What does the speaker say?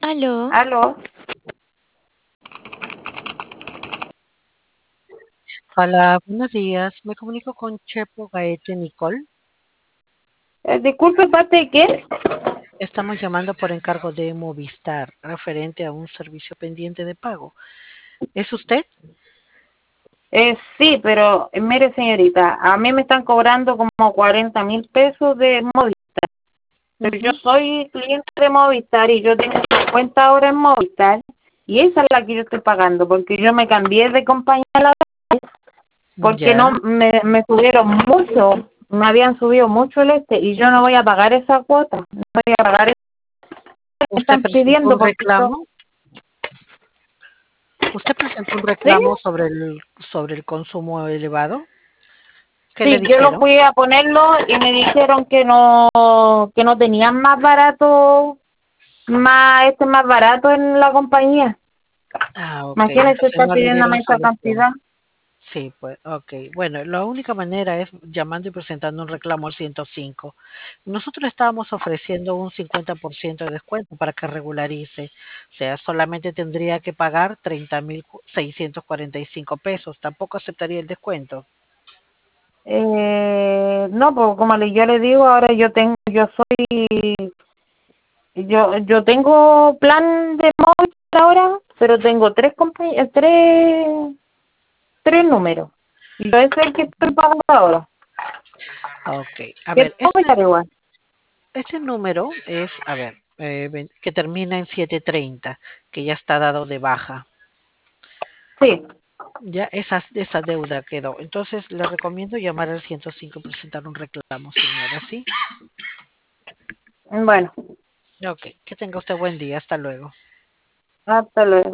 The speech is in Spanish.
Aló, Aló, Hola, buenos días. Me comunico con Chepo Gaete Nicole. disculpe, ¿parte de qué? Estamos llamando por encargo de Movistar, referente a un servicio pendiente de pago. ¿Es usted? Sí, pero mire señorita, a mí me están cobrando como 40.000 pesos de Movistar, pero yo Ujú. soy cliente de Movistar y yo tengo 50 horas en Movistar y esa es la que yo estoy pagando porque yo me cambié de compañía a la vez porque Ya. no me subieron mucho, me habían subido mucho el y yo no voy a pagar esa cuota, no voy a pagar eso que me ¿Usted están presentó pidiendo un porque esto, reclamo? ¿Usted presentó un ¿sí? reclamo sobre el consumo elevado? ¿Qué le Sí, yo lo dijeron? fui a ponerlo y me dijeron que no tenían más barato, más barato en la compañía. Ah, ok. Imagínese Entonces estar no le pidiéndome dieron esa solución. cantidad. Sí, pues, ok. Bueno, la única manera es llamando y presentando un reclamo al 105. Nosotros estábamos ofreciendo un 50% de descuento para que regularice. O sea, solamente tendría que pagar 30.645 pesos. Tampoco aceptaría el descuento. No, pues como yo le digo, ahora yo tengo plan de móvil ahora, pero tengo tres números. Y yo ese es el que estoy pagando ahora. Ok. A ¿Qué ver, tengo que averiguar? este número es, a ver, que termina en 730, que ya está dado de baja. Sí, Ya esa deuda quedó. Entonces le recomiendo llamar al 105 y presentar un reclamo, señora, ¿sí? bueno, Ok, que tenga usted buen día. Hasta luego. hasta luego.